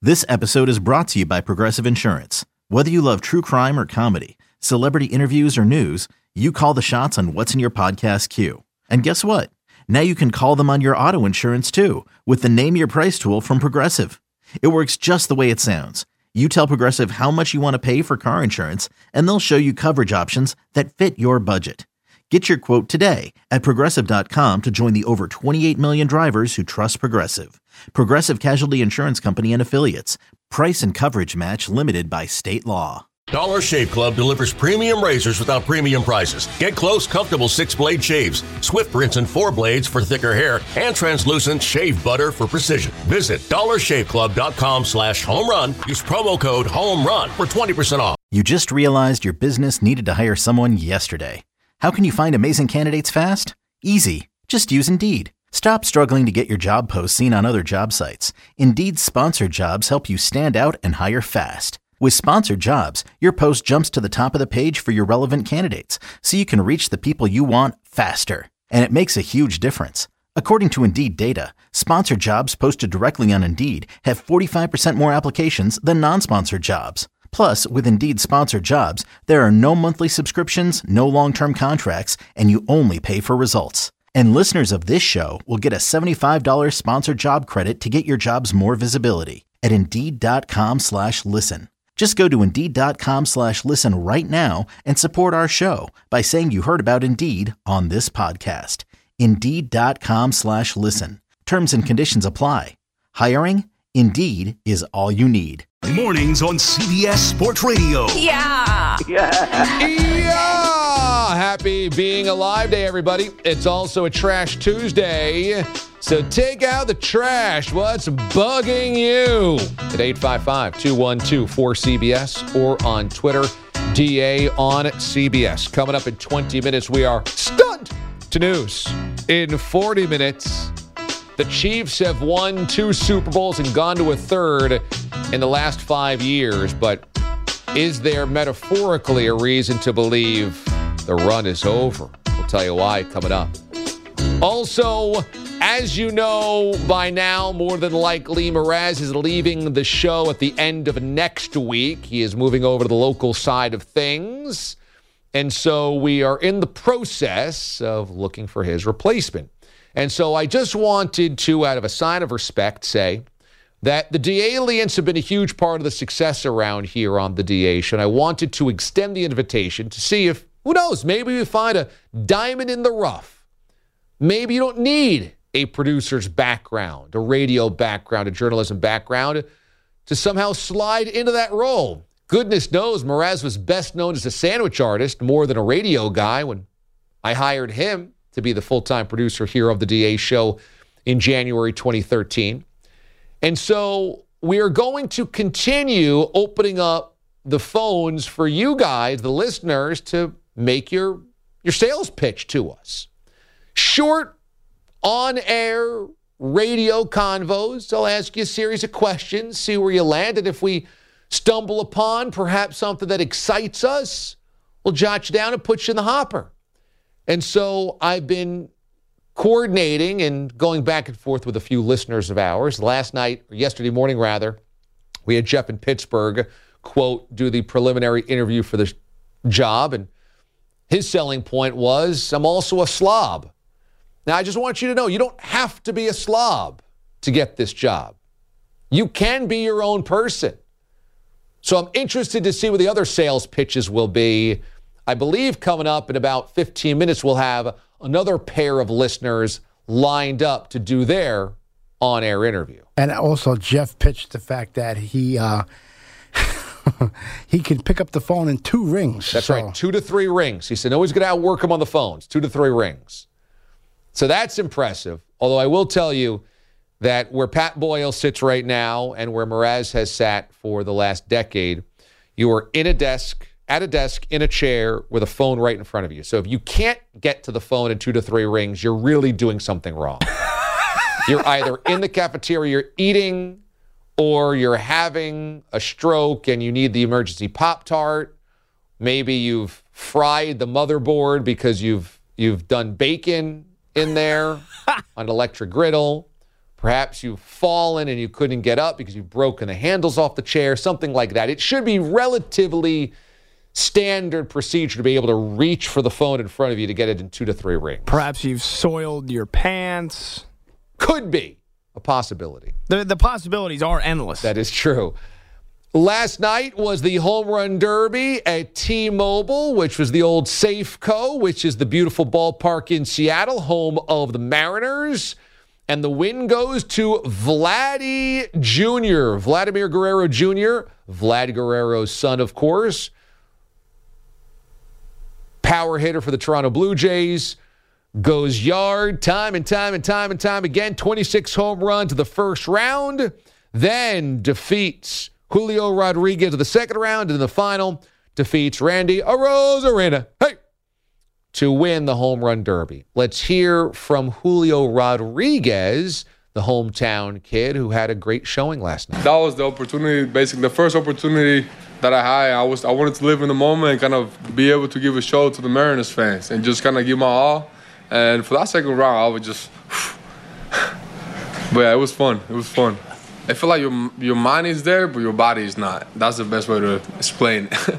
This episode is brought to you by Progressive Insurance. Whether you love true crime or comedy, celebrity interviews or news, you call the shots on what's in your podcast queue. And guess what? Now you can call them on your auto insurance too with the Name Your Price tool from Progressive. It works just the way it sounds. You tell Progressive how much you want to pay for car insurance, and they'll show you coverage options that fit your budget. Get your quote today at Progressive.com to join the over 28 million drivers who trust Progressive. Progressive Casualty Insurance Company and Affiliates. Price and coverage match limited by state law. Dollar Shave Club delivers premium razors without premium prices. Get close, comfortable 6-blade shaves, Swift rinse and 4 blades for thicker hair, and translucent shave butter for precision. Visit dollarshaveclub.com/home run. Use promo code HOMERUN for 20% off. You just realized your business needed to hire someone yesterday. How can you find amazing candidates fast? Easy. Just use Indeed. Stop struggling to get your job posts seen on other job sites. Indeed's sponsored jobs help you stand out and hire fast. With sponsored jobs, your post jumps to the top of the page for your relevant candidates, so you can reach the people you want faster. And it makes a huge difference. According to Indeed data, sponsored jobs posted directly on Indeed have 45% more applications than non-sponsored jobs. Plus, with Indeed sponsored jobs, there are no monthly subscriptions, no long-term contracts, and you only pay for results. And listeners of this show will get a $75 sponsored job credit to get your jobs more visibility at Indeed.com/listen. Just go to Indeed.com/listen right now and support our show by saying you heard about Indeed on this podcast. Indeed.com/listen. Terms and conditions apply. Hiring? Indeed is all you need. Mornings on CBS Sports Radio. Yeah! Happy Being Alive Day, everybody. It's also a Trash Tuesday, so take out the trash. What's bugging you? At 855-212-4CBS or on Twitter, DA on CBS. Coming up in 20 minutes, we are stunned to news. In 40 minutes, the Chiefs have won 2 Super Bowls and gone to a third in the last 5 years, but is there metaphorically a reason to believe the run is over? We'll tell you why coming up. Also, as you know by now, more than likely, Mraz is leaving the show at the end of next week. He is moving over to the local side of things, and so we are in the process of looking for his replacement. And so I just wanted to, out of a sign of respect, say that the DA-aliens have been a huge part of the success around here on the DA show. And I wanted to extend the invitation to see if, who knows, maybe we find a diamond in the rough. Maybe you don't need a producer's background, a radio background, a journalism background to somehow slide into that role. Goodness knows Mraz was best known as a sandwich artist more than a radio guy when I hired him to be the full-time producer here of the DA show in January 2013. And so we are going to continue opening up the phones for you guys, the listeners, to make your sales pitch to us. Short, on-air radio convos. I'll ask you a series of questions, see where you land, and if we stumble upon perhaps something that excites us, we'll jot you down and put you in the hopper. And so I've been coordinating and going back and forth with a few listeners of ours. Yesterday morning, we had Jeff in Pittsburgh, quote, do the preliminary interview for the job. And his selling point was, I'm also a slob. Now, I just want you to know, you don't have to be a slob to get this job. You can be your own person. So I'm interested to see what the other sales pitches will be. I believe coming up in about 15 minutes, we'll have another pair of listeners lined up to do their on-air interview. And also, Jeff pitched the fact that he he can pick up the phone in 2 rings. That's right, 2 to 3 rings. He said, no one's going to outwork him on the phones, 2 to 3 rings. So that's impressive. Although I will tell you that where Pat Boyle sits right now and where Mraz has sat for the last decade, you are at a desk, in a chair, with a phone right in front of you. So if you can't get to the phone in 2 to 3 rings, you're really doing something wrong. You're either in the cafeteria, you're eating, or you're having a stroke and you need the emergency Pop-Tart. Maybe you've fried the motherboard because you've done bacon in there on an electric griddle. Perhaps you've fallen and you couldn't get up because you've broken the handles off the chair, something like that. It should be relatively standard procedure to be able to reach for the phone in front of you to get it in 2 to 3 rings. Perhaps you've soiled your pants. Could be a possibility. The possibilities are endless. That is true. Last night was the Home Run Derby at T-Mobile, which was the old Safeco, which is the beautiful ballpark in Seattle, home of the Mariners. And the win goes to Vladdy Jr., Vladimir Guerrero Jr., Vlad Guerrero's son, of course. Power hitter for the Toronto Blue Jays. Goes yard time and time again. 26 home runs to the first round. Then defeats Julio Rodriguez in the second round. And in the final, defeats Randy Arozarena to win the Home Run Derby. Let's hear from Julio Rodriguez, the hometown kid who had a great showing last night. That was the opportunity, basically the first opportunity that I had. I wanted to live in the moment and kind of be able to give a show to the Mariners fans and just kind of give my all. And for that second round, I would just, but yeah, it was fun. It was fun. I feel like your mind is there, but your body is not. That's the best way to explain it.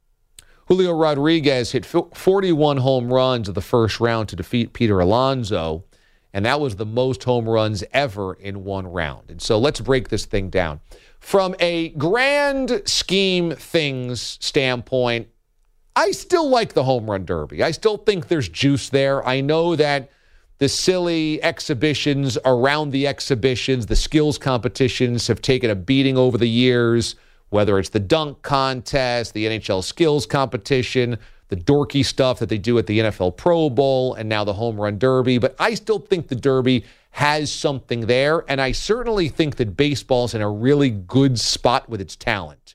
Julio Rodriguez hit 41 home runs in the first round to defeat Peter Alonso, and that was the most home runs ever in one round. And so let's break this thing down. From a grand scheme things standpoint, I still like the Home Run Derby. I still think there's juice there. I know that the silly exhibitions around the exhibitions, the skills competitions have taken a beating over the years, whether it's the dunk contest, the NHL skills competition, the dorky stuff that they do at the NFL Pro Bowl, and now the Home Run Derby. But I still think the Derby has something there, and I certainly think that baseball's in a really good spot with its talent.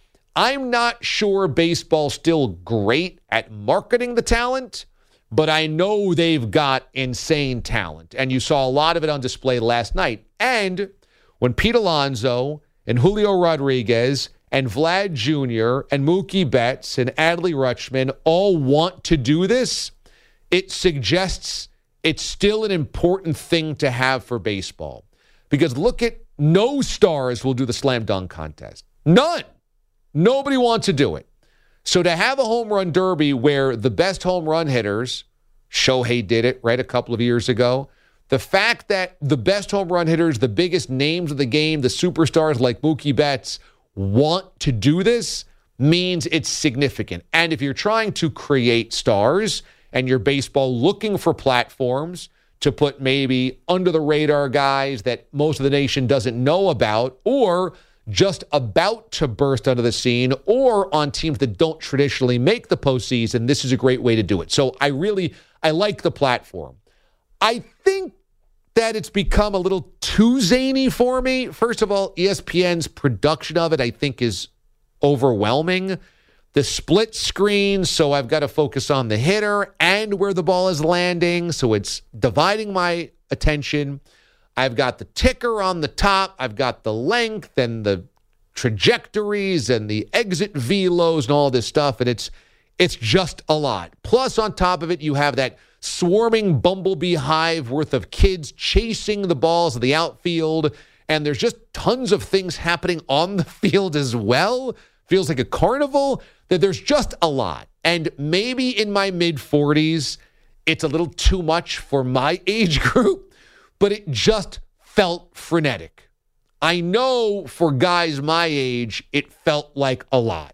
I'm not sure baseball's still great at marketing the talent, but I know they've got insane talent, and you saw a lot of it on display last night. And when Pete Alonso and Julio Rodriguez and Vlad Jr. and Mookie Betts and Adley Rutschman all want to do this, it suggests it's still an important thing to have for baseball. Because look at, no stars will do the slam dunk contest. None. Nobody wants to do it. So to have a home run derby where the best home run hitters, Shohei did it, right, a couple of years ago, the fact that the best home run hitters, the biggest names of the game, the superstars like Mookie Betts want to do this means it's significant. And if you're trying to create stars and your baseball looking for platforms to put maybe under the radar guys that most of the nation doesn't know about, or just about to burst onto the scene, or on teams that don't traditionally make the postseason, this is a great way to do it. So I like the platform. I think that it's become a little too zany for me. First of all, ESPN's production of it, I think, is overwhelming. The split screen, so I've got to focus on the hitter and where the ball is landing, so it's dividing my attention. I've got the ticker on the top. I've got the length and the trajectories and the exit velos and all this stuff, and it's just a lot. Plus, on top of it, you have that swarming bumblebee hive worth of kids chasing the balls of the outfield, and there's just tons of things happening on the field as well. Feels like a carnival. That there's just a lot. And maybe in my mid-40s, it's a little too much for my age group, but it just felt frenetic. I know for guys my age, it felt like a lot.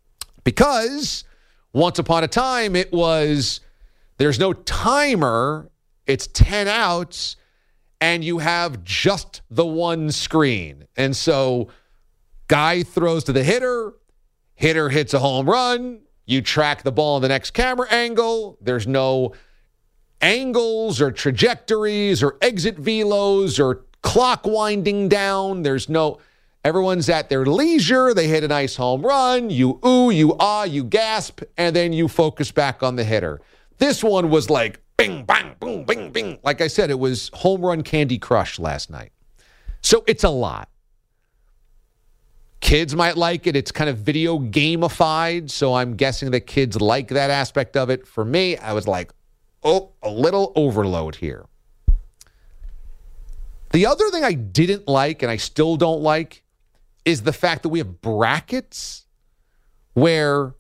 Because once upon a time, it was, there's no timer, it's 10 outs, and you have just the one screen. And so guy throws to the hitter hits a home run, you track the ball in the next camera angle, there's no angles or trajectories or exit velos or clock winding down, everyone's at their leisure, they hit a nice home run, you ooh, you ah, you gasp, and then you focus back on the hitter. This one was like bing, bang, boom, bing, bing. Like I said, it was home run Candy Crush last night. So it's a lot. Kids might like it. It's kind of video gamified, so I'm guessing that kids like that aspect of it. For me, I was like, oh, a little overload here. The other thing I didn't like, and I still don't like, is the fact that we have brackets where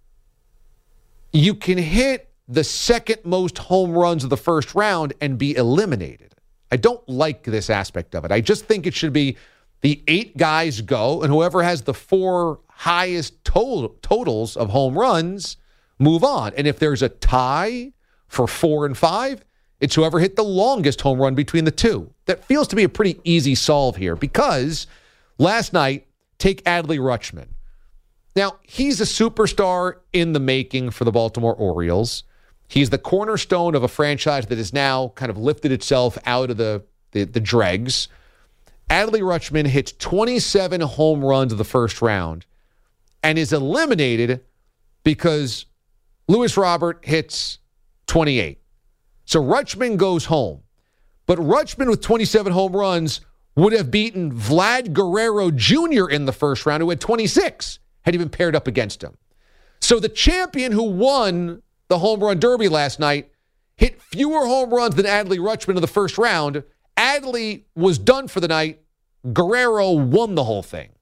you can hit the second most home runs of the first round and be eliminated. I don't like this aspect of it. I just think it should be the 8 guys go, and whoever has the 4 highest totals of home runs move on. And if there's a tie for 4 and 5, it's whoever hit the longest home run between the two. That feels to be a pretty easy solve here because last night, take Adley Rutschman. Now, he's a superstar in the making for the Baltimore Orioles. He's the cornerstone of a franchise that has now kind of lifted itself out of the dregs. Adley Rutschman hits 27 home runs of the first round and is eliminated because Luis Robert hits 28. So Rutschman goes home. But Rutschman with 27 home runs would have beaten Vlad Guerrero Jr. in the first round, who had 26, had he been paired up against him. So the champion who won the home run derby last night hit fewer home runs than Adley Rutschman in the first round. Adley was done for the night. Guerrero won the whole thing.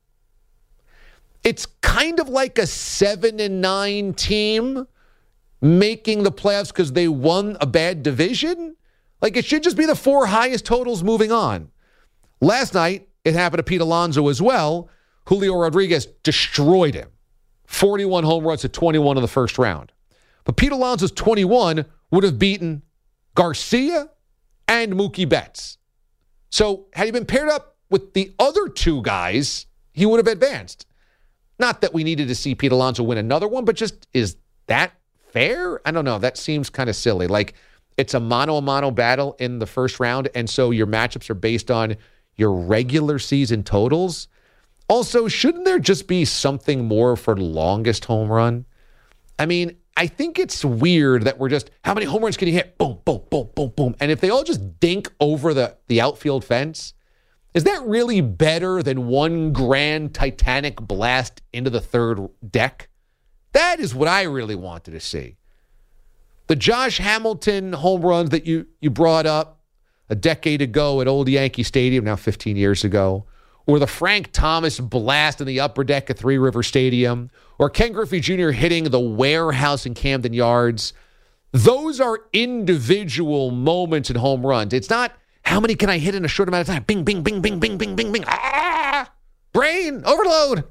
It's kind of like a 7-9 team making the playoffs because they won a bad division. Like, it should just be the 4 highest totals moving on. Last night, it happened to Pete Alonso as well. Julio Rodriguez destroyed him. 41 home runs to 21 in the first round. But Pete Alonso's 21 would have beaten Garcia and Mookie Betts. So had he been paired up with the other 2 guys, he would have advanced. Not that we needed to see Pete Alonso win another one, but just, is that fair? I don't know. That seems kind of silly. Like, it's a mano-a-mano battle in the first round, and so your matchups are based on your regular season totals. Also, shouldn't there just be something more for longest home run? I mean, I think it's weird that we're just, how many home runs can you hit? Boom, boom, boom, boom, boom. And if they all just dink over the outfield fence, is that really better than one grand Titanic blast into the third deck? That is what I really wanted to see. The Josh Hamilton home runs that you brought up a decade ago at Old Yankee Stadium, now 15 years ago, or the Frank Thomas blast in the upper deck at Three River Stadium, or Ken Griffey Jr. hitting the warehouse in Camden Yards, those are individual moments in home runs. It's not, how many can I hit in a short amount of time? Bing, bing, bing, bing, bing, bing, bing, bing. Ah! Brain overload.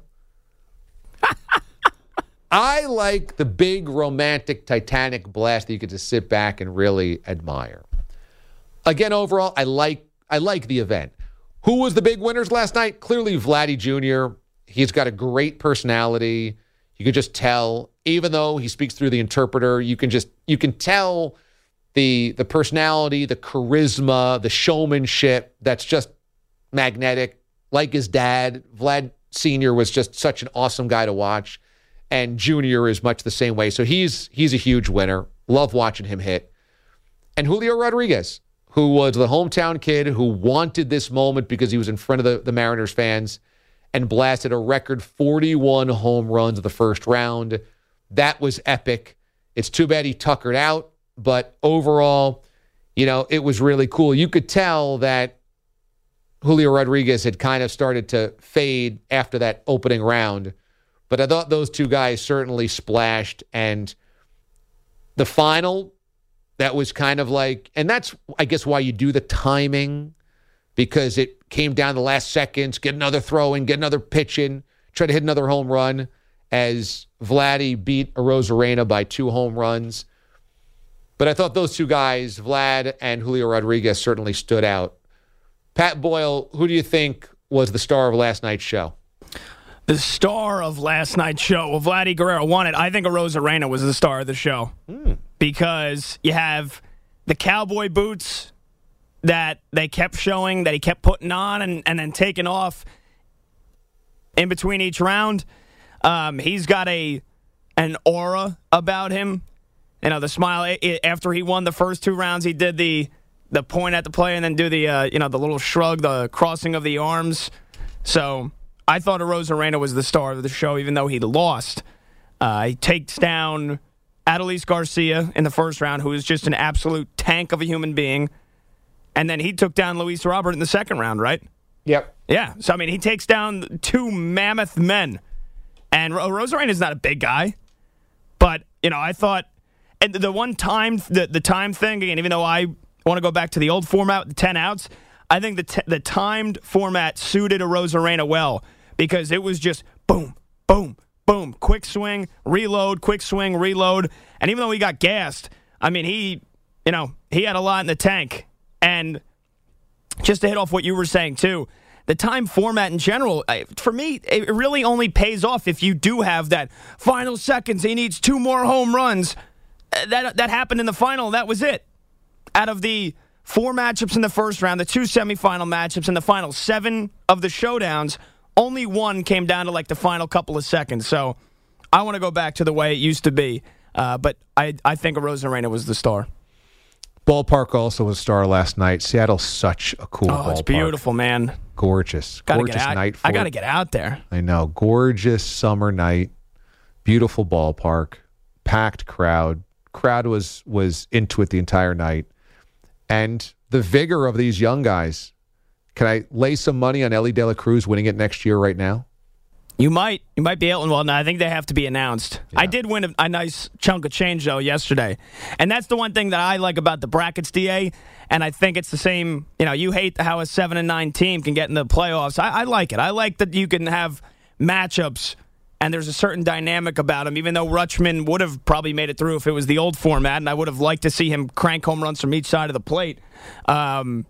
I like the big romantic Titanic blast that you get to sit back and really admire. Again, overall, I like the event. Who was the big winners last night? Clearly Vladdy Jr. He's got a great personality. You could just tell, even though he speaks through the interpreter, you can tell the personality, the charisma, the showmanship that's just magnetic. Like his dad, Vlad Sr. was just such an awesome guy to watch. And Junior is much the same way. So he's a huge winner. Love watching him hit. And Julio Rodriguez, who was the hometown kid who wanted this moment because he was in front of the Mariners fans and blasted a record 41 home runs in the first round. That was epic. It's too bad he tuckered out, but overall, it was really cool. You could tell that Julio Rodriguez had kind of started to fade after that opening round. But I thought those 2 guys certainly splashed. And the final, that was kind of like, and that's, I guess, why you do the timing, because it came down the last seconds, get another throw in, get another pitch in, try to hit another home run, as Vladdy beat Arozarena by 2 home runs. But I thought those 2 guys, Vlad and Julio Rodriguez, certainly stood out. Pat Boyle, who do you think was the star of last night's show? The star of last night's show. Well, Vladdy Guerrero won it. I think Arozarena was the star of the show. Because you have the cowboy boots that they kept showing, that he kept putting on and then taking off in between each round. He's got an aura about him. The smile. After he won the first 2 rounds, he did the point at the player and then do the the little shrug, the crossing of the arms. So I thought Arozarena was the star of the show, even though he lost. He takes down Adolis Garcia in the first round, who is just an absolute tank of a human being. And then he took down Luis Robert in the second round, right? Yep. Yeah. So, I mean, he takes down two mammoth men. And Rosarena's not a big guy. But, I thought, and the one time, the time thing, again, even though I want to go back to the old format, the 10 outs, I think the timed format suited a Rosarena well because it was just boom, boom, boom, quick swing, reload, quick swing, reload. And even though he got gassed, I mean, he had a lot in the tank. And just to hit off what you were saying, too, the time format in general, for me, it really only pays off if you do have that final seconds. He needs 2 more home runs. That happened in the final. That was it. Out of the 4 matchups in the first round, the 2 semifinal matchups, and the final 7 of the showdowns, only 1 came down to like the final couple of seconds. So I want to go back to the way it used to be. But I think Rosarena was the star. Ballpark also was a star last night. Seattle's such a cool ballpark. It's beautiful, man. Gorgeous. Gorgeous night. I got to get out there. I know. Gorgeous summer night. Beautiful ballpark. Packed crowd. Crowd was into it the entire night. And the vigor of these young guys. Can I lay some money on Ellie De La Cruz winning it next year right now? You might be able to. Well, no, I think they have to be announced. Yeah. I did win a nice chunk of change, though, yesterday. And that's the one thing that I like about the brackets, DA. And I think it's the same. You hate how a 7-9 team can get in the playoffs. I like it. I like that you can have matchups, and there's a certain dynamic about them, even though Rutschman would have probably made it through if it was the old format, and I would have liked to see him crank home runs from each side of the plate. But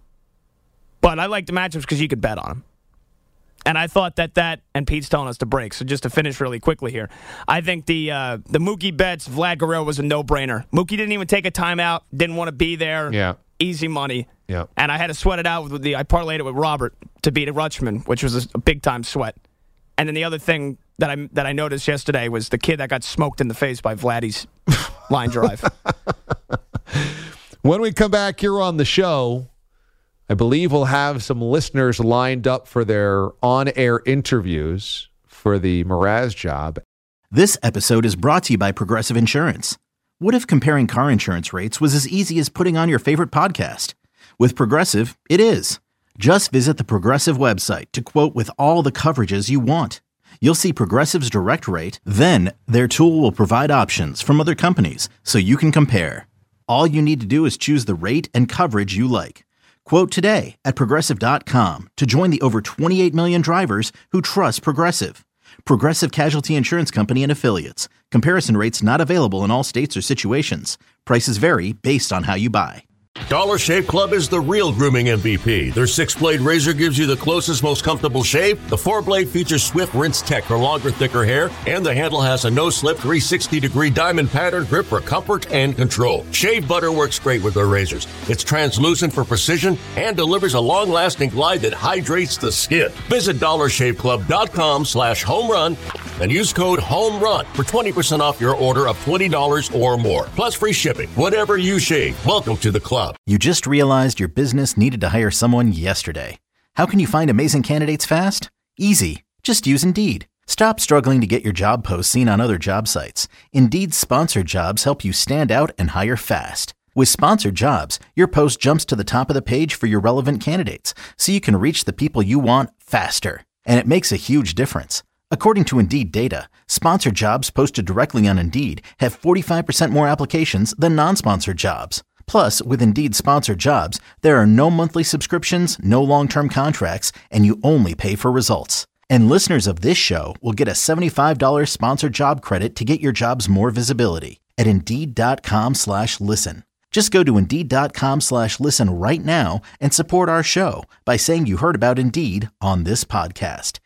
I like the matchups because you could bet on them. And I thought that, and Pete's telling us to break, so just to finish really quickly here, I think the Mookie Betts, Vlad Guerrero was a no-brainer. Mookie didn't even take a timeout, didn't want to be there. Yeah. Easy money. Yeah. And I had to sweat it out I parlayed it with Robert to beat a Rutschman, which was a big-time sweat. And then the other thing that I noticed yesterday was the kid that got smoked in the face by Vladdy's line drive. When we come back here on the show, I believe we'll have some listeners lined up for their on-air interviews for the Mraz job. This episode is brought to you by Progressive Insurance. What if comparing car insurance rates was as easy as putting on your favorite podcast? With Progressive, it is. Just visit the Progressive website to quote with all the coverages you want. You'll see Progressive's direct rate, then their tool will provide options from other companies so you can compare. All you need to do is choose the rate and coverage you like. Quote today at Progressive.com to join the over 28 million drivers who trust Progressive. Progressive Casualty Insurance Company and Affiliates. Comparison rates not available in all states or situations. Prices vary based on how you buy. Dollar Shave Club is the real grooming MVP. Their 6-blade razor gives you the closest, most comfortable shave. The 4-blade features swift rinse tech for longer, thicker hair. And the handle has a no-slip 360-degree diamond pattern grip for comfort and control. Shave butter works great with their razors. It's translucent for precision and delivers a long-lasting glide that hydrates the skin. Visit DollarShaveClub.com/homerun and use code HOMERUN for 20% off your order of $20 or more. Plus free shipping. Whatever you shave, welcome to the club. You just realized your business needed to hire someone yesterday. How can you find amazing candidates fast? Easy. Just use Indeed. Stop struggling to get your job posts seen on other job sites. Indeed's sponsored jobs help you stand out and hire fast. With sponsored jobs, your post jumps to the top of the page for your relevant candidates, so you can reach the people you want faster. And it makes a huge difference. According to Indeed data, sponsored jobs posted directly on Indeed have 45% more applications than non-sponsored jobs. Plus, with Indeed sponsored jobs, there are no monthly subscriptions, no long-term contracts, and you only pay for results. And listeners of this show will get a $75 sponsored job credit to get your jobs more visibility at Indeed.com/listen. Just go to Indeed.com/listen right now and support our show by saying you heard about Indeed on this podcast.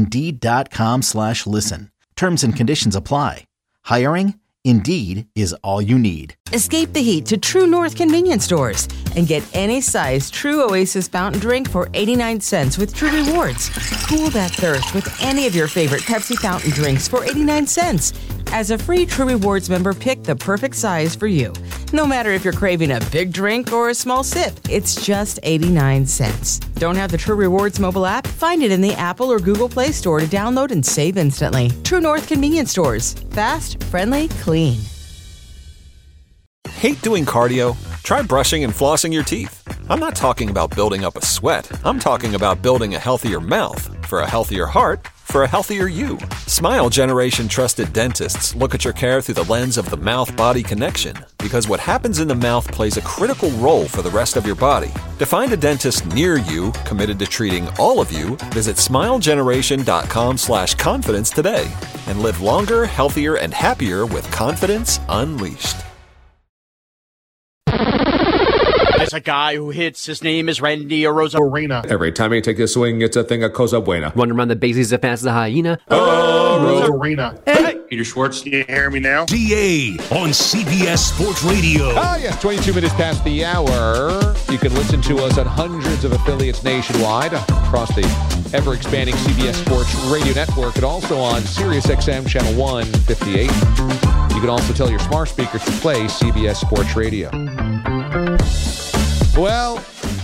Indeed.com/listen. Terms and conditions apply. Hiring? Indeed is all you need. Escape the heat to True North convenience stores and get any size True Oasis fountain drink for 89 cents with True Rewards. Cool that thirst with any of your favorite Pepsi fountain drinks for 89 cents. As a free True Rewards member, pick the perfect size for you. No matter if you're craving a big drink or a small sip, it's just 89 cents. Don't have the True Rewards mobile app? Find it in the Apple or Google Play Store to download and save instantly. True North convenience stores. Fast, friendly, clean. Hate doing cardio? Try brushing and flossing your teeth. I'm not talking about building up a sweat. I'm talking about building a healthier mouth for a healthier heart for a healthier you. Smile Generation trusted dentists look at your care through the lens of the mouth-body connection, because what happens in the mouth plays a critical role for the rest of your body. To find a dentist near you committed to treating all of you, visit smilegeneration.com/confidence today and live longer, healthier, and happier with confidence unleashed. There's a guy who hits. His name is Randy Arozarena. Every time you take a swing, it's a thing of Cosa Buena. Running around the bases as fast as a hyena. Arozarena. Hey! Peter Schwartz, can you hear me now? DA on CBS Sports Radio. Ah, yes, 22 minutes past the hour. You can listen to us on hundreds of affiliates nationwide across the ever-expanding CBS Sports Radio network and also on SiriusXM Channel 158. You can also tell your smart speakers to play CBS Sports Radio. Well,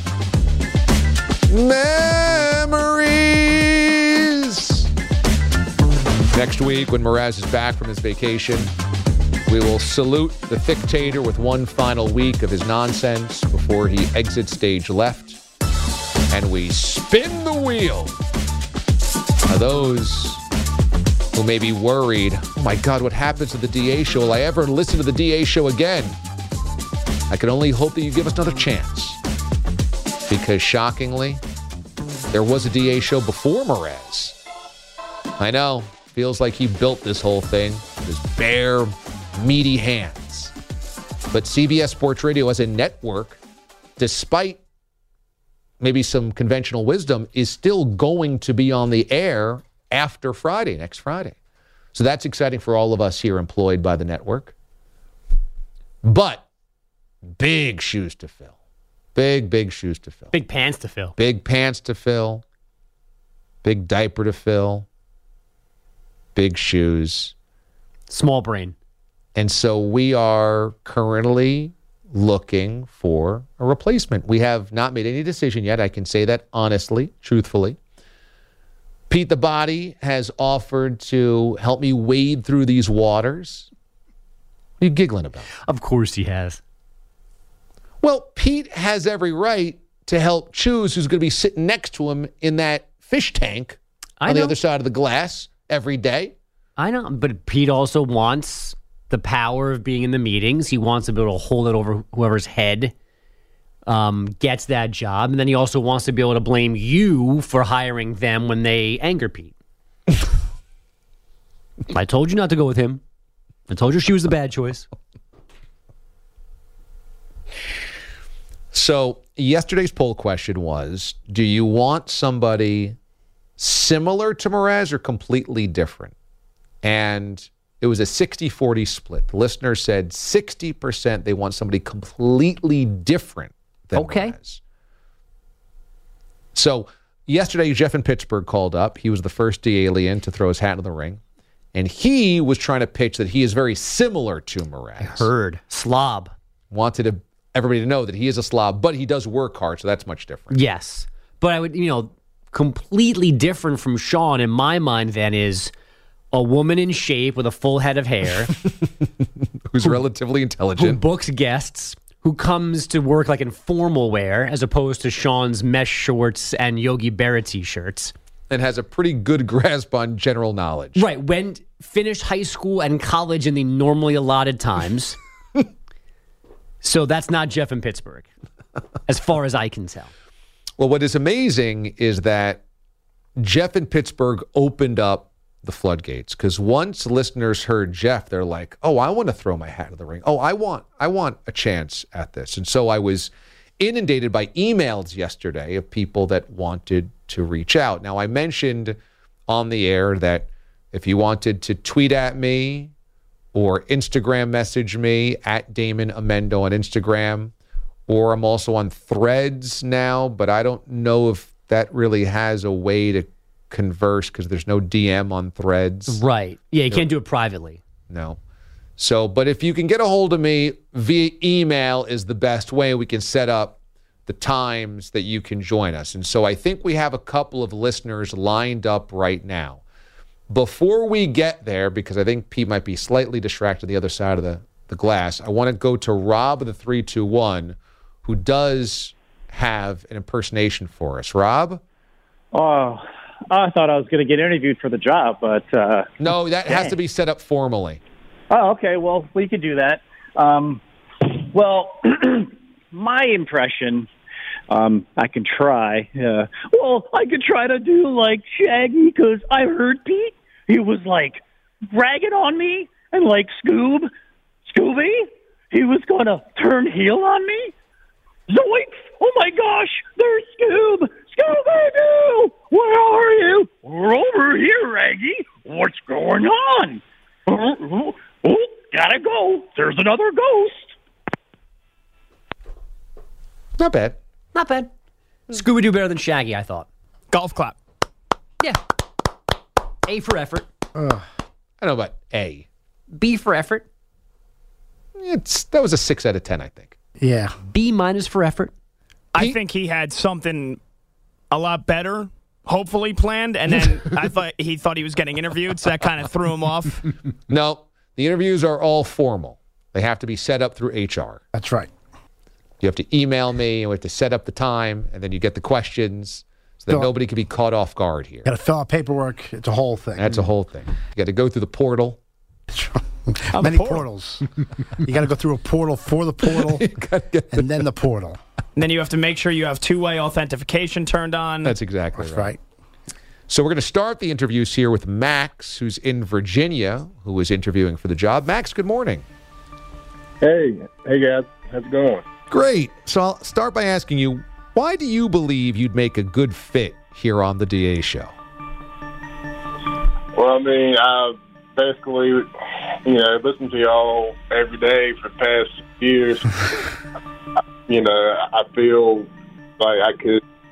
memories. Next week, when Mraz is back from his vacation, we will salute the Thictator with one final week of his nonsense before he exits stage left. And we spin the wheel. Now, those who may be worried, oh my God, what happens to the DA show? Will I ever listen to the DA show again? I can only hope that you give us another chance. Because shockingly, there was a DA show before Mraz. I know, feels like he built this whole thing with his bare, meaty hands. But CBS Sports Radio as a network, despite maybe some conventional wisdom, is still going to be on the air after Friday, next Friday. So that's exciting for all of us here employed by the network. But big shoes to fill. Big shoes to fill. Big pants to fill. Big pants to fill. Big diaper to fill. Big shoes. Small brain. And so we are currently looking for a replacement. We have not made any decision yet. I can say that honestly, truthfully. Pete the Body has offered to help me wade through these waters. What are you giggling about? Of course he has. Well, Pete has every right to help choose who's going to be sitting next to him in that fish tank on the other side of the glass every day. I know, but Pete also wants the power of being in the meetings. He wants to be able to hold it over whoever's head gets that job. And then he also wants to be able to blame you for hiring them when they anger Pete. I told you not to go with him. I told you she was the bad choice. So yesterday's poll question was, do you want somebody similar to Mraz or completely different? And it was a 60-40 split. The listeners said 60% they want somebody completely different than Mraz. So yesterday, Jeff in Pittsburgh called up. He was the first D-alien to throw his hat in the ring. And he was trying to pitch that he is very similar to Mraz. I heard. Slob. Wanted everybody to know that he is a slob, but he does work hard, so that's much different. Yes. But I would, completely different from Sean in my mind then is a woman in shape with a full head of hair. Who's relatively intelligent. Who books guests, who comes to work like in formal wear as opposed to Sean's mesh shorts and Yogi Berra t-shirts. And has a pretty good grasp on general knowledge. Right. Finished high school and college in the normally allotted times. So that's not Jeff in Pittsburgh, as far as I can tell. Well, what is amazing is that Jeff in Pittsburgh opened up the floodgates, because once listeners heard Jeff, they're like, oh, I want to throw my hat in the ring. Oh, I want a chance at this. And so I was inundated by emails yesterday of people that wanted to reach out. Now, I mentioned on the air that if you wanted to tweet at me or Instagram message me at Damon Amendo on Instagram, or I'm also on Threads now, but I don't know if that really has a way to converse because there's no DM on Threads. Right. Yeah, you can't do it privately. No. So, but if you can get a hold of me via email is the best way. We can set up the times that you can join us. And so I think we have a couple of listeners lined up right now. Before we get there, because I think Pete might be slightly distracted on the other side of the glass, I want to go to Rob of the 321, who does have an impersonation for us? Rob? Oh, I thought I was going to get interviewed for the job, but... no, that has to be set up formally. Oh, okay. Well, we could do that. Well, my impression, I can try. I could try to do like Shaggy, because I heard Pete. He was like ragging on me, and like Scooby, he was going to turn heel on me. Zoinks! Oh my gosh, there's Scooby-Doo! Where are you? We're over here, Raggy. What's going on? Oh, gotta go. There's another ghost. Not bad. Not bad. Scooby-Doo better than Shaggy, I thought. Golf clap. Yeah. A for effort. I don't know about A. B for effort. That was a 6 out of 10, I think. Yeah. B- for effort. I think he had something a lot better, hopefully planned, and then I thought he was getting interviewed, so that kind of threw him off. No, the interviews are all formal. They have to be set up through HR. That's right. You have to email me, and we have to set up the time, and then you get the questions so that nobody can be caught off guard here. Got to fill out paperwork. It's a whole thing. That's a whole thing. You got to go through the portal. Many portals. You got to go through a portal for the portal, and then the portal. And then you have to make sure you have two-way authentication turned on. That's exactly right. So we're going to start the interviews here with Max, who's in Virginia, who was interviewing for the job. Max, good morning. Hey guys. How's it going? Great. So I'll start by asking you, why do you believe you'd make a good fit here on the DA show? Well, I mean, I basically, listen to y'all every day for the past years. I feel like I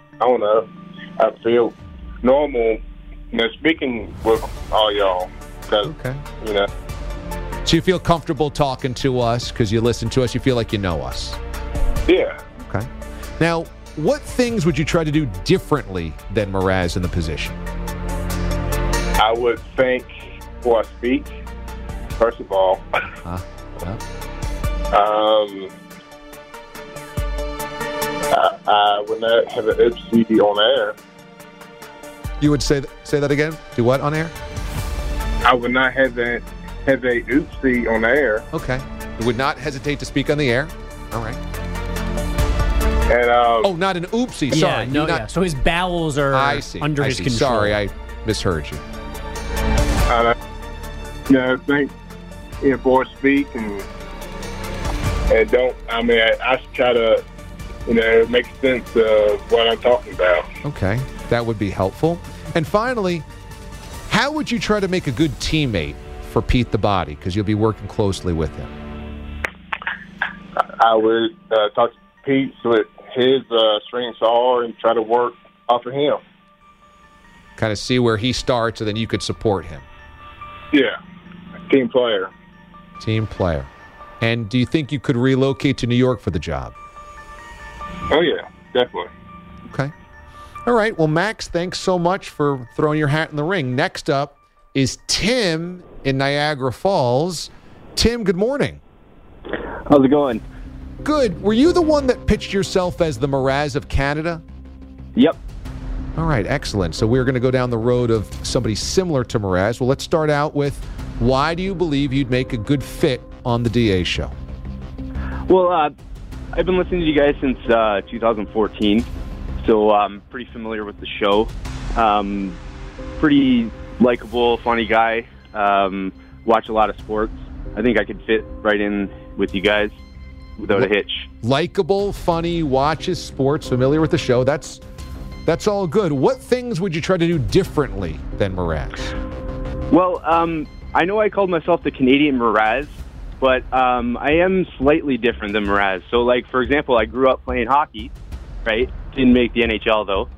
feel normal, speaking with all y'all. Okay. So you feel comfortable talking to us because you listen to us, you feel like you know us? Yeah. Okay. Now, what things would you try to do differently than Mraz in the position? I would think before I speak, first of all. I would not have an oopsie on air. You would say that again? Do what on air? I would not have a oopsie on air. Okay. You would not hesitate to speak on the air. All right. And not an oopsie. Yeah, Sorry. So his bowels are under his control. Sorry, I misheard you. Think before I speak and don't. I mean, I try to make sense of what I'm talking about. Okay, that would be helpful. And finally, how would you try to make a good teammate for Pete the Body? Because you'll be working closely with him. I would talk to Pete with his strengths are and try to work off of him. Kind of see where he starts, and then you could support him. Yeah, team player. Team player. And do you think you could relocate to New York for the job? Oh, yeah, definitely. Okay. All right. Well, Max, thanks so much for throwing your hat in the ring. Next up is Tim in Niagara Falls. Tim, good morning. How's it going? Good. Were you the one that pitched yourself as the Mraz of Canada? Yep. All right, excellent. So we're going to go down the road of somebody similar to Mraz. Well, let's start out with, why do you believe you'd make a good fit on the DA show? Well, I've been listening to you guys since 2014, so I'm pretty familiar with the show. Pretty likable, funny guy. Watch a lot of sports. I think I could fit right in with you guys without a hitch. Likable, funny, watches sports, familiar with the show. That's all good. What things would you try to do differently than Mraz? Well, I know I called myself the Canadian Mraz, but I am slightly different than Mraz. So, like, for example, I grew up playing hockey, right? Didn't make the NHL, though.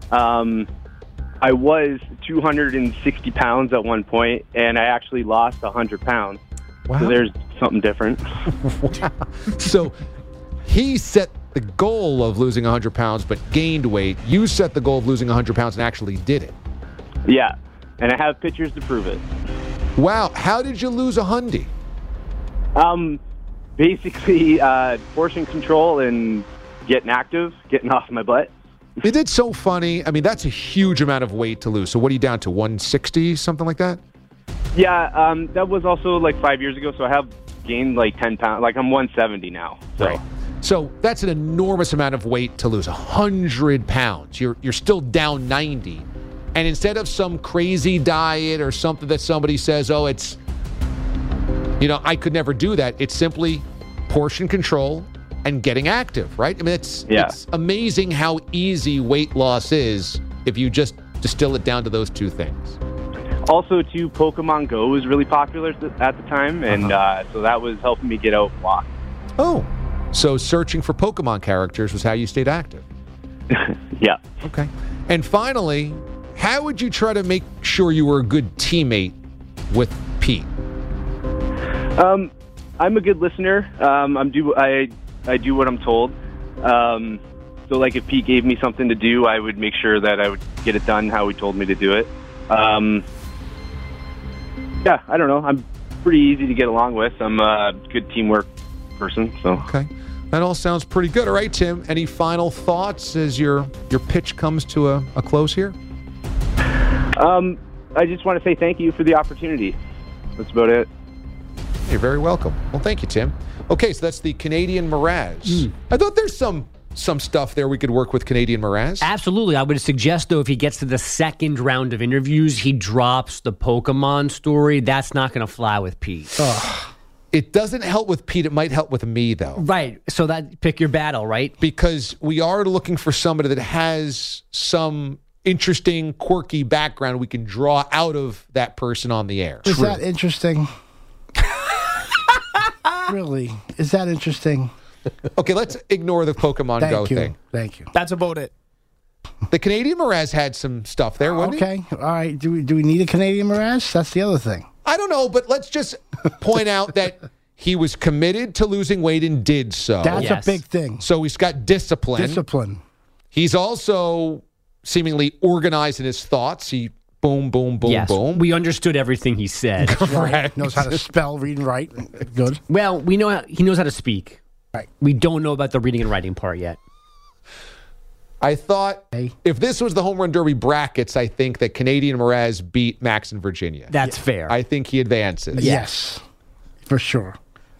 I was 260 pounds at one point, and I actually lost 100 pounds. Wow. So there's something different. Wow. So he set the goal of losing 100 pounds, but gained weight. You set the goal of losing 100 pounds and actually did it. Yeah, and I have pictures to prove it. Wow. How did you lose 100? Basically, portion control and getting active, getting off my butt. It is so funny. I mean, that's a huge amount of weight to lose. So what are you down to, 160, something like that? Yeah, that was also like 5 years ago, so I have gained like 10 pounds. Like I'm 170 now. So. Right. So that's an enormous amount of weight to lose, 100 pounds. You're still down 90. And instead of some crazy diet or something that somebody says, oh, it's, I could never do that. It's simply portion control and getting active, right? I mean, it's amazing how easy weight loss is if you just distill it down to those two things. Also, too, Pokemon Go was really popular at the time, and so that was helping me get out and walk. Oh, so searching for Pokemon characters was how you stayed active. Yeah. Okay. And finally, how would you try to make sure you were a good teammate with Pete? I'm a good listener. I do what I'm told. So, like, if Pete gave me something to do, I would make sure that I would get it done how he told me to do it. Yeah, I don't know. I'm pretty easy to get along with. I'm a good teamwork person. So okay, that all sounds pretty good. All right, Tim. Any final thoughts as your pitch comes to a close here? I just want to say thank you for the opportunity. That's about it. You're very welcome. Well, thank you, Tim. Okay, so that's the Canadian Mraz. I thought there's some stuff there we could work with Canadian Mraz. Absolutely. I would suggest, though, if he gets to the second round of interviews, he drops the Pokemon story. That's not going to fly with Pete. It doesn't help with Pete. It might help with me, though. Right. So that pick your battle, right? Because we are looking for somebody that has some interesting, quirky background we can draw out of that person on the air. Is that interesting? Really? Is that interesting? Okay, let's ignore the Pokemon Go thing. Thank you. That's about it. The Canadian Mraz had some stuff there, wasn't he? Okay. All right. Do we need a Canadian Mraz? That's the other thing. I don't know, but let's just point out that he was committed to losing weight and did so. That's a big thing. So he's got discipline. Discipline. He's also seemingly organized in his thoughts. He boom, boom, boom, boom. We understood everything he said. Correct. Knows how to spell, read, and write. Good. Well, we know he knows how to speak. Right. We don't know about the reading and writing part yet. I thought if this was the Home Run Derby brackets, I think that Canadian Mraz beat Max in Virginia. That's fair. I think he advances. Yes. For sure.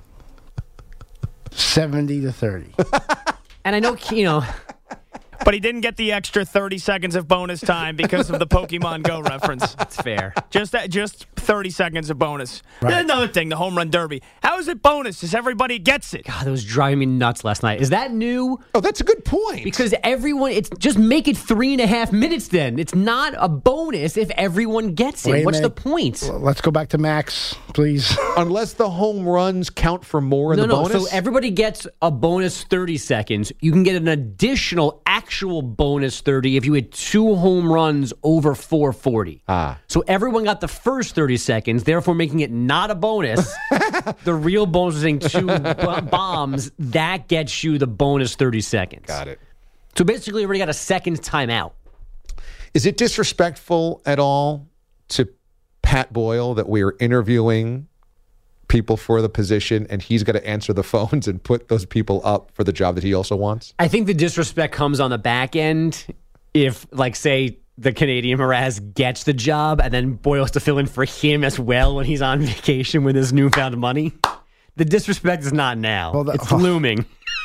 70-30. And I know, But he didn't get the extra 30 seconds of bonus time because of the Pokemon Go reference. That's fair. Just 30 seconds of bonus. Right. Another thing, the Home Run Derby. How is it bonus? Because everybody gets it. God, that was driving me nuts last night. Is that new? Oh, that's a good point. Because just make it 3.5 minutes then. It's not a bonus if everyone gets it. What's the point? Well, let's go back to Max, please. Unless the home runs count for more in the bonus? So everybody gets a bonus 30 seconds. You can get an additional actual bonus 30 if you hit 2 home runs over 440. So everyone got the first 30 seconds, therefore making it not a bonus. The real bonus is saying 2 bombs. That gets you the bonus 30 seconds. Got it. So basically, you already got a second timeout. Is it disrespectful at all to Pat Boyle that we are interviewing people for the position and he's got to answer the phones and put those people up for the job that he also wants? I think the disrespect comes on the back end if, like, say, the Canadian Mraz gets the job and then Boyle has to fill in for him as well when he's on vacation with his newfound money. The disrespect is not now. It's looming.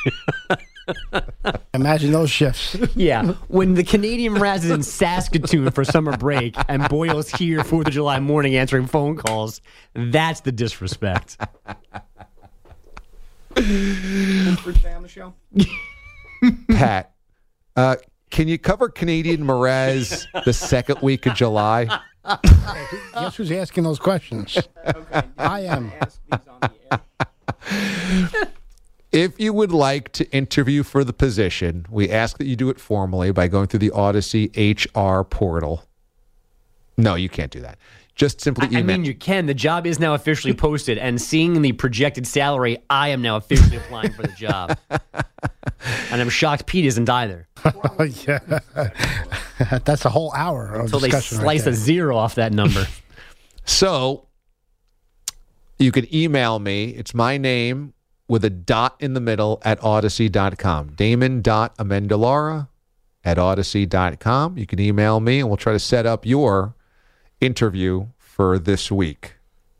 Imagine those shifts. Yeah. When the Canadian Mraz is in Saskatoon for summer break and Boyle's here 4th of July morning answering phone calls, that's the disrespect. Stay on the show? Pat, can you cover Canadian Mraz the second week of July? Guess who's asking those questions? Okay. I am. If you would like to interview for the position, we ask that you do it formally by going through the Odyssey HR portal. No, you can't do that. Just simply email. I mean, you can. The job is now officially posted, and seeing the projected salary, I am now officially applying for the job. And I'm shocked Pete isn't either. Yeah. That's a whole hour of until they discussion slice a 0 off that number. So you can email me. It's my name with a dot in the middle at Odyssey.com. Damon.Amendolara at Odyssey.com. You can email me, and we'll try to set up your interview for this week.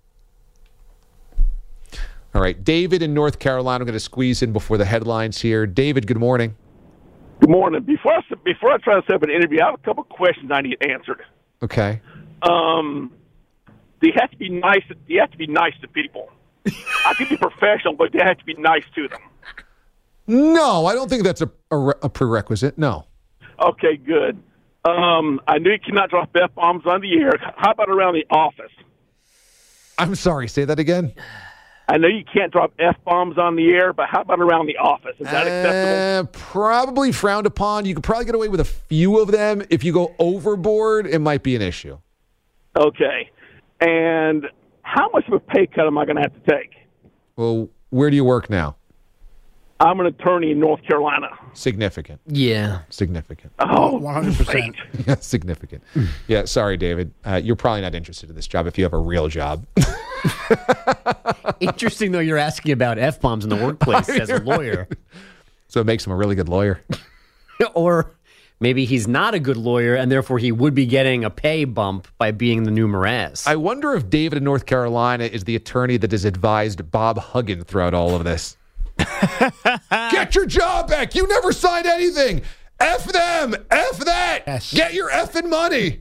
All right, David in North Carolina. I'm going to squeeze in before the headlines here. David, good morning. Good morning. Before I try to set up an interview, I have a couple questions I need answered. Okay. Do you have to be nice? Do you have to be nice to people? I can be professional, but they have to be nice to them. No, I don't think that's a prerequisite. No. Okay, good. I knew you cannot drop F-bombs on the air. How about around the office? I'm sorry, say that again. I know you can't drop F-bombs on the air, but how about around the office? Is that acceptable? Probably frowned upon. You could probably get away with a few of them. If you go overboard, it might be an issue. Okay. And how much of a pay cut am I going to have to take? Well, where do you work now? I'm an attorney in North Carolina. Significant. Yeah. Significant. Oh, 100%. Yeah, significant. Yeah, sorry, David. You're probably not interested in this job if you have a real job. Interesting, though, you're asking about F-bombs in the workplace as a lawyer. So it makes him a really good lawyer. Or maybe he's not a good lawyer, and therefore he would be getting a pay bump by being the new Mraz. I wonder if David in North Carolina is the attorney that has advised Bob Huggins throughout all of this. Get your job back. You never signed anything. F them. F that. Yes. Get your effing money.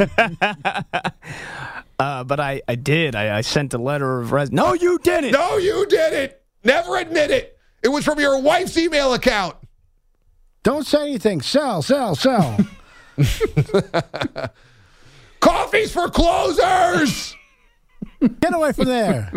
But I did. I sent a letter of res. No, you didn't. No, you didn't. Never admit it. It was from your wife's email account. Don't say anything. Sell. Coffee's for closers. Get away from there.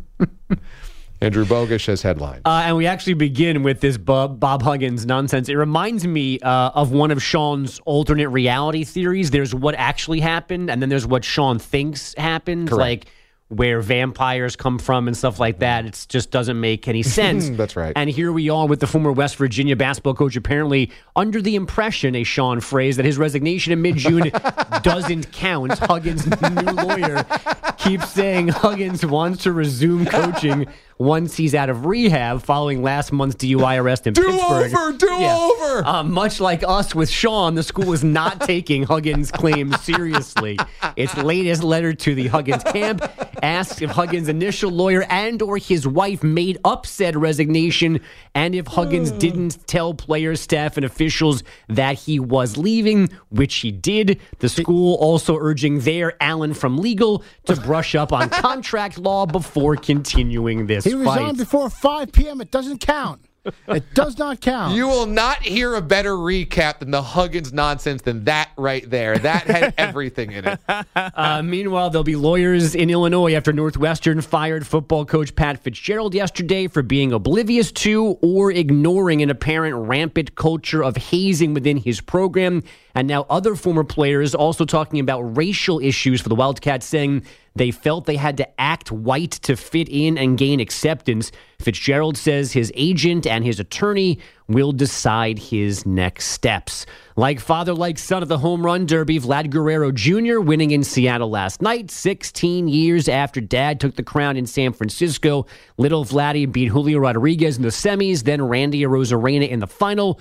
Andrew Bogusch has headlines. And we actually begin with this Bob Huggins nonsense. It reminds me of one of Sean's alternate reality theories. There's what actually happened, and then there's what Sean thinks happened. Correct. Like where vampires come from and stuff like that. It just doesn't make any sense. That's right. And here we are with the former West Virginia basketball coach apparently under the impression, a Sean phrase, that his resignation in mid-June doesn't count. Huggins' new lawyer keeps saying Huggins wants to resume coaching once he's out of rehab following last month's DUI arrest in Pittsburgh. Do over! Much like us with Sean, the school is not taking Huggins' claims seriously. Its latest letter to the Huggins camp asks if Huggins' initial lawyer and or his wife made up said resignation and if Huggins didn't tell players, staff, and officials that he was leaving, which he did. The school also urging their Allen from Legal to brush up on contract law before continuing this He resigned before 5 p.m. It doesn't count. It does not count. You will not hear a better recap than the Huggins nonsense than that right there. That had everything in it. Meanwhile, there'll be lawyers in Illinois after Northwestern fired football coach Pat Fitzgerald yesterday for being oblivious to or ignoring an apparent rampant culture of hazing within his program. And now other former players also talking about racial issues for the Wildcats, saying they felt they had to act white to fit in and gain acceptance. Fitzgerald says his agent and his attorney will decide his next steps. Like father, like son of the home run derby, Vlad Guerrero Jr. winning in Seattle last night, 16 years after dad took the crown in San Francisco. Little Vladdy beat Julio Rodriguez in the semis, then Randy Arozarena in the final,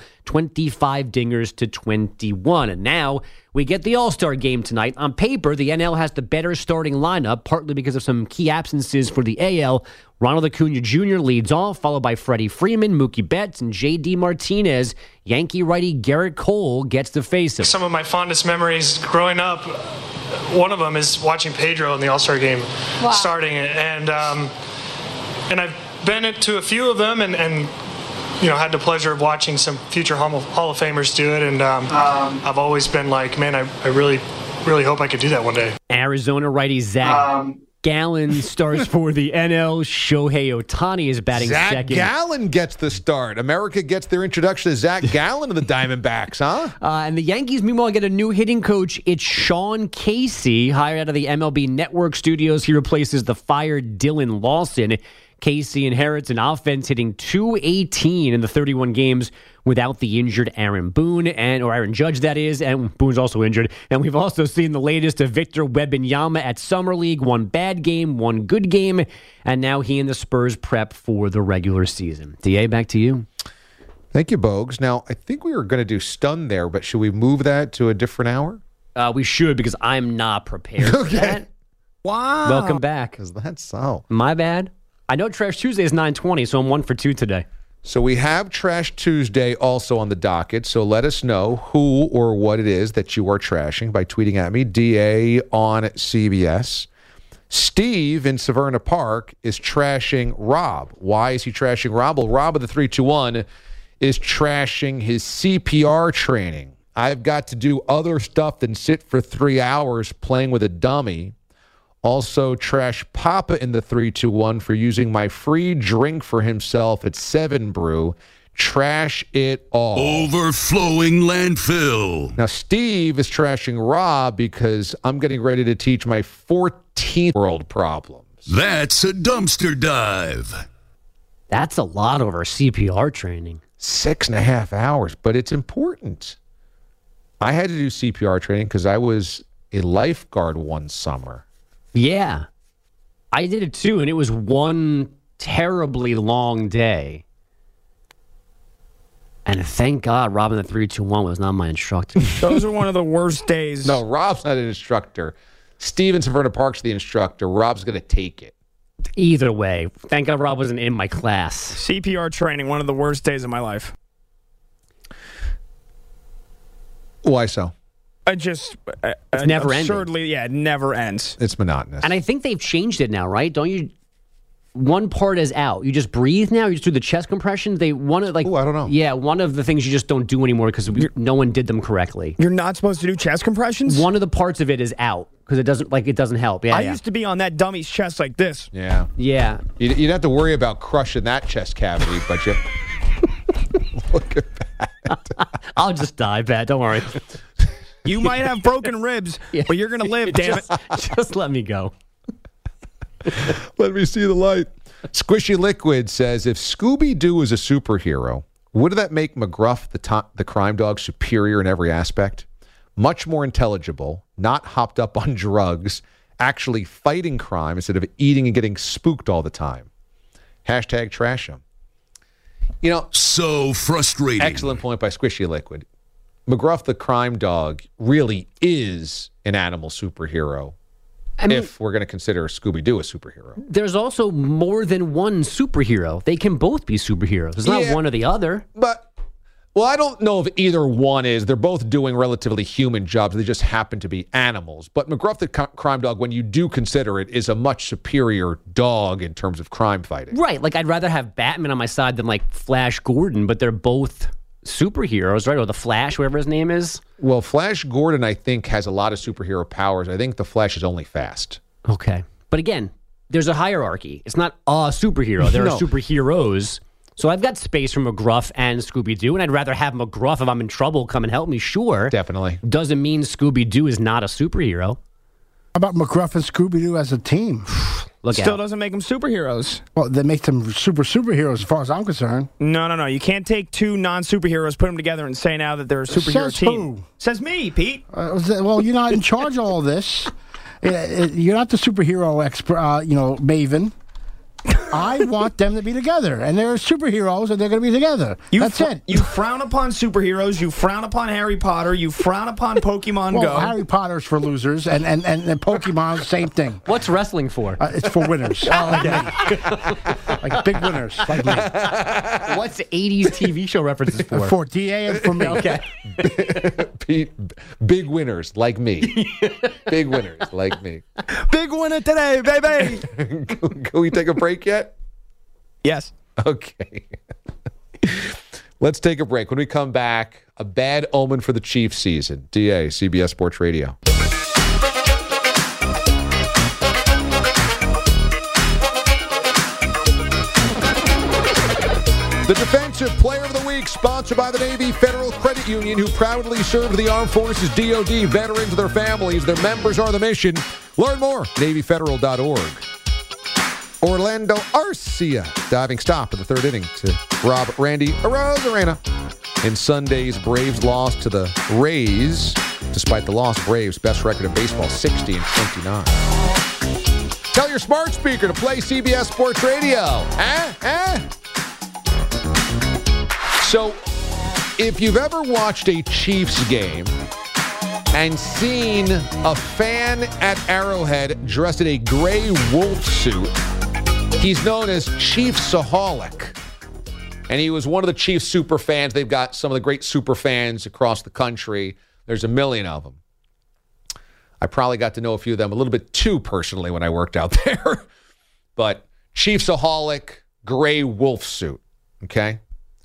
25 dingers to 21. And now we get the All-Star game tonight. On paper, the NL has the better starting lineup, partly because of some key absences for the AL. Ronald Acuna Jr. leads off, followed by Freddie Freeman, Mookie Betts, and J.D. Martinez. Yankee righty Garrett Cole gets the face-off. Some of my fondest memories growing up, one of them is watching Pedro in the All-Star game, starting it. And I've been to a few of them and had the pleasure of watching some future Hall of Famers do it. And I've always been like, man, I really, really hope I could do that one day. Arizona righty Zach Gallen starts for the NL. Shohei Ohtani is batting second. Zach Gallen gets the start. America gets their introduction to Zach Gallen of the Diamondbacks, huh? And the Yankees, meanwhile, get a new hitting coach. It's Sean Casey, hired out of the MLB Network studios. He replaces the fired Dylan Lawson. KC inherits an offense hitting .218 in the 31 games without the injured Aaron Boone, or Aaron Judge, that is, and Boone's also injured. And we've also seen the latest of Victor Wembanyama at Summer League. One bad game, one good game, and now he and the Spurs prep for the regular season. DA, back to you. Thank you, Bogues. Now, I think we were going to do Stun there, but should we move that to a different hour? We should, because I'm not prepared for that. Wow. Welcome back. Because that's so. My bad. I know Trash Tuesday is 9:20, so I'm 1 for 2 today. So we have Trash Tuesday also on the docket. So let us know who or what it is that you are trashing by tweeting at me, DA on CBS. Steve in Severna Park is trashing Rob. Why is he trashing Rob? Well, Rob of the 321 is trashing his CPR training. I've got to do other stuff than sit for 3 hours playing with a dummy. Also, trash Papa in the 321 for using my free drink for himself at 7 Brew. Trash it all. Overflowing landfill. Now, Steve is trashing Rob because I'm getting ready to teach my 14th world problems. That's a dumpster dive. That's a lot over CPR training. 6.5 hours, but it's important. I had to do CPR training because I was a lifeguard one summer. Yeah. I did it too, and it was one terribly long day. And thank God Robin the 321 was not my instructor. Those are one of the worst days. No, Rob's not an instructor. Steven Severna Park's the instructor. Rob's going to take it. Either way, thank God Rob wasn't in my class. CPR training, one of the worst days of my life. Why so? It's never absurdly, ending. Yeah, it never ends. It's monotonous. And I think they've changed it now, right? Don't you? One part is out. You just breathe now. You just do the chest compression. I don't know. Yeah, one of the things you just don't do anymore because no one did them correctly. You're not supposed to do chest compressions? One of the parts of it is out because it doesn't help. Yeah, I used to be on that dummy's chest like this. Yeah. Yeah. You don't have to worry about crushing that chest cavity, but you look at that. I'll just die, Pat. Don't worry. You might have broken ribs, but you're going to live, damn it. Just let me go. Let me see the light. Squishy Liquid says, if Scooby-Doo is a superhero, wouldn't that make McGruff, the crime dog, superior in every aspect? Much more intelligible, not hopped up on drugs, actually fighting crime instead of eating and getting spooked all the time. Hashtag trash him. You know, so frustrating. Excellent point by Squishy Liquid. McGruff, the crime dog, really is an animal superhero. If we're going to consider Scooby-Doo a superhero. There's also more than one superhero. They can both be superheroes. It's not one or the other. Well, I don't know if either one is. They're both doing relatively human jobs. They just happen to be animals. But McGruff, the crime dog, when you do consider it, is a much superior dog in terms of crime fighting. Right. Like, I'd rather have Batman on my side than, like, Flash Gordon, but they're both superheroes, right? Or the Flash, whatever his name is. Well, Flash Gordon, I think, has a lot of superhero powers. I think the Flash is only fast. Okay. But again, there's a hierarchy. It's not a superhero. There are superheroes. So I've got space for McGruff and Scooby-Doo, and I'd rather have McGruff if I'm in trouble come and help me, sure. Definitely. Doesn't mean Scooby-Doo is not a superhero. How about McGruff and Scooby-Doo as a team? Still doesn't make them superheroes. Well, that makes them superheroes as far as I'm concerned. No. You can't take two non-superheroes, put them together, and say now that they're a superhero team. Who? Says me, Pete. Well, you're not in charge of all this. You're not the superhero expert, maven. I want them to be together, and they're superheroes, and they're going to be together. That's it. You frown upon superheroes. You frown upon Harry Potter. You frown upon Pokemon Go. Harry Potter's for losers, and Pokemon, same thing. What's wrestling for? It's for winners. Like big winners, like me. What's 80s TV show references for? For DA and for me. Okay. Pete, big winners, like me. Big winners, like me. Big winner today, baby. Can we take a break yet? Yes. Okay. Let's take a break. When we come back, a bad omen for the Chiefs season. DA, CBS Sports Radio. The Defensive Player of the Week, sponsored by the Navy Federal Credit Union, who proudly serve the Armed Forces, DoD, veterans, their families. Their members are the mission. Learn more at NavyFederal.org. Orlando Arcia diving stop in the third inning to rob Randy Arozarena. In Sunday's Braves loss to the Rays. Despite the loss, Braves' best record in baseball, 60-29. Tell your smart speaker to play CBS Sports Radio. So, if you've ever watched a Chiefs game and seen a fan at Arrowhead dressed in a gray wolf suit, he's known as Chiefsaholic. And he was one of the Chiefs super fans. They've got some of the great super fans across the country. There's a million of them. I probably got to know a few of them a little bit too personally when I worked out there. But Chiefsaholic, gray wolf suit, okay?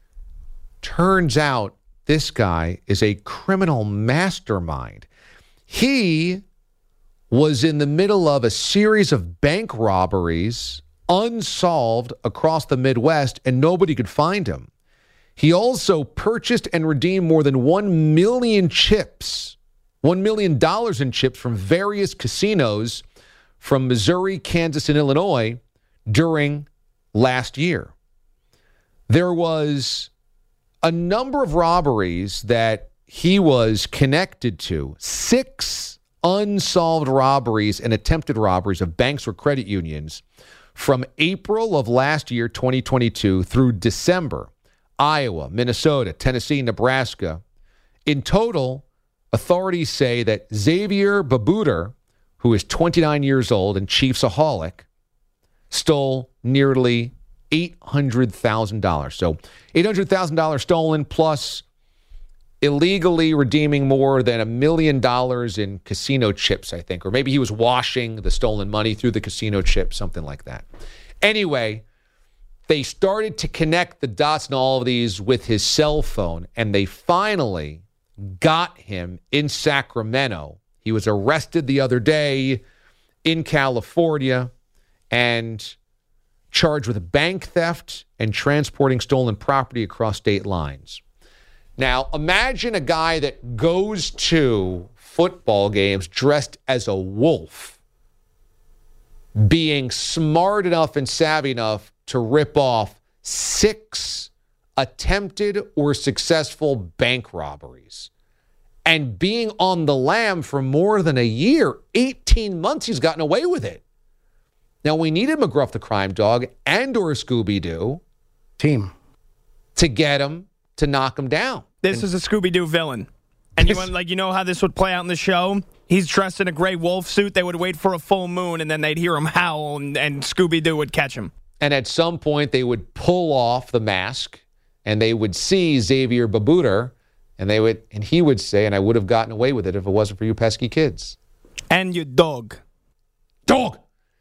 Turns out this guy is a criminal mastermind. He was in the middle of a series of bank robberies, unsolved across the Midwest, and nobody could find him. He also purchased and redeemed more than 1 million chips, $1 million in chips from various casinos from Missouri, Kansas, and Illinois during last year. There was a number of robberies that he was connected to, 6 unsolved robberies and attempted robberies of banks or credit unions from April of last year, 2022, through December. Iowa, Minnesota, Tennessee, Nebraska. In total, authorities say that Xavier Babuter, who is 29 years old and Chiefsaholic, stole nearly $800,000. So $800,000 stolen plus illegally redeeming more than $1 million in casino chips, I think. Or maybe he was washing the stolen money through the casino chips, something like that. Anyway, they started to connect the dots in all of these with his cell phone, and they finally got him in Sacramento. He was arrested the other day in California and charged with bank theft and transporting stolen property across state lines. Now, imagine a guy that goes to football games dressed as a wolf being smart enough and savvy enough to rip off 6 attempted or successful bank robberies and being on the lam for more than a year, 18 months, he's gotten away with it. Now, we needed McGruff the Crime Dog and or Scooby-Doo team to get him, to knock him down. This is a Scooby-Doo villain. And you know how this would play out in the show? He's dressed in a gray wolf suit. They would wait for a full moon, and then they'd hear him howl, and Scooby-Doo would catch him. And at some point, they would pull off the mask, and they would see Xavier Babuter, and he would say, and I would have gotten away with it if it wasn't for you pesky kids. And your dog. Dog!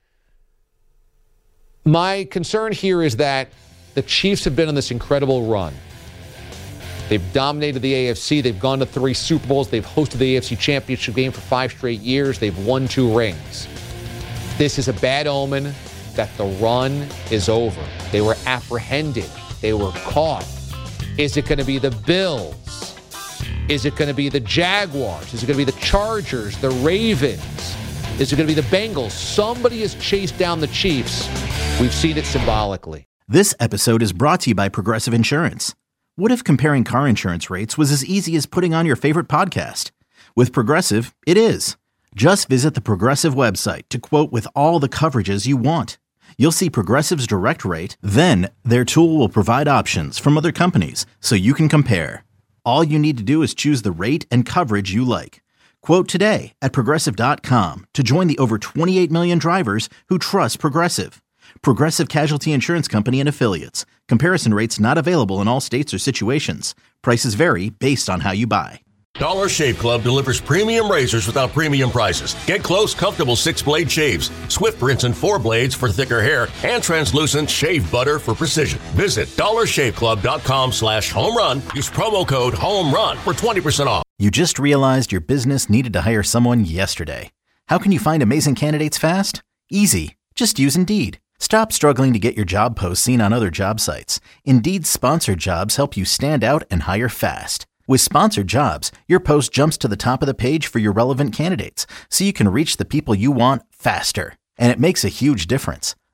My concern here is that the Chiefs have been on this incredible run. They've dominated the AFC. They've gone to 3 Super Bowls. They've hosted the AFC Championship game for 5 straight years. They've won 2 rings. This is a bad omen that the run is over. They were apprehended. They were caught. Is it going to be the Bills? Is it going to be the Jaguars? Is it going to be the Chargers, the Ravens? Is it going to be the Bengals? Somebody has chased down the Chiefs. We've seen it symbolically. This episode is brought to you by Progressive Insurance. What if comparing car insurance rates was as easy as putting on your favorite podcast? With Progressive, it is. Just visit the Progressive website to quote with all the coverages you want. You'll see Progressive's direct rate, then their tool will provide options from other companies so you can compare. All you need to do is choose the rate and coverage you like. Quote today at Progressive.com to join the over 28 million drivers who trust Progressive. Progressive Casualty Insurance Company and Affiliates. Comparison rates not available in all states or situations. Prices vary based on how you buy. Dollar Shave Club delivers premium razors without premium prices. Get close, comfortable 6-blade shaves, swift rinse and 4 blades for thicker hair, and translucent shave butter for precision. Visit dollarshaveclub.com/homerun. Use promo code HOMERUN for 20% off. You just realized your business needed to hire someone yesterday. How can you find amazing candidates fast? Easy. Just use Indeed. Stop struggling to get your job posts seen on other job sites. Indeed's sponsored jobs help you stand out and hire fast. With sponsored jobs, your post jumps to the top of the page for your relevant candidates, so you can reach the people you want faster. And it makes a huge difference.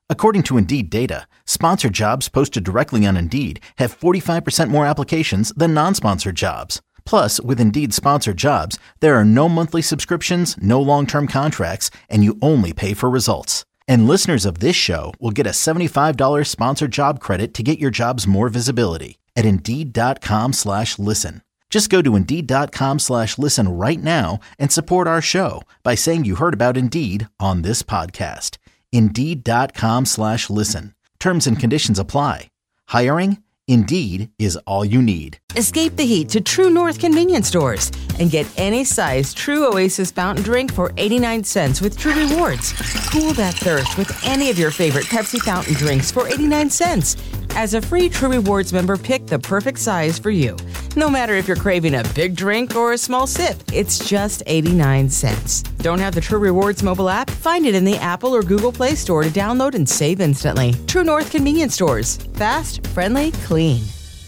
According to Indeed data, sponsored jobs posted directly on Indeed have 45% more applications than non-sponsored jobs. Plus, with Indeed sponsored jobs, there are no monthly subscriptions, no long-term contracts, and you only pay for results. And listeners of this show will get a $75 sponsored job credit to get your jobs more visibility at Indeed.com/listen. Just go to Indeed.com/listen right now and support our show by saying you heard about Indeed on this podcast. Indeed.com/listen. Terms and conditions apply. Hiring? Indeed is all you need. Escape the heat to True North convenience stores and get any size True Oasis fountain drink for 89 cents with True Rewards. Cool that thirst with any of your favorite Pepsi fountain drinks for 89 cents. As a free True Rewards member, pick the perfect size for you. No matter if you're craving a big drink or a small sip, it's just 89 cents. Don't have the True Rewards mobile app? Find it in the Apple or Google Play Store to download and save instantly. True North convenience stores. Fast, friendly, clean.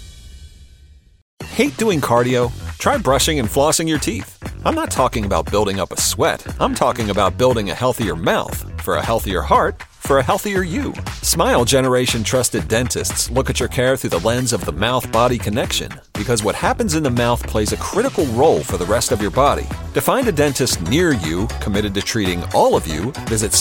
Hate doing cardio? Try brushing and flossing your teeth. I'm not talking about building up a sweat. I'm talking about building a healthier mouth. For a healthier heart, for a healthier you. Smile Generation trusted dentists look at your care through the lens of the mouth-body connection, because what happens in the mouth plays a critical role for the rest of your body. To find a dentist near you committed to treating all of you, visit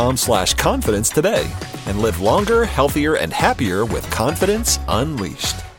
smilegeneration.com/confidence today and live longer, healthier, and happier with confidence unleashed.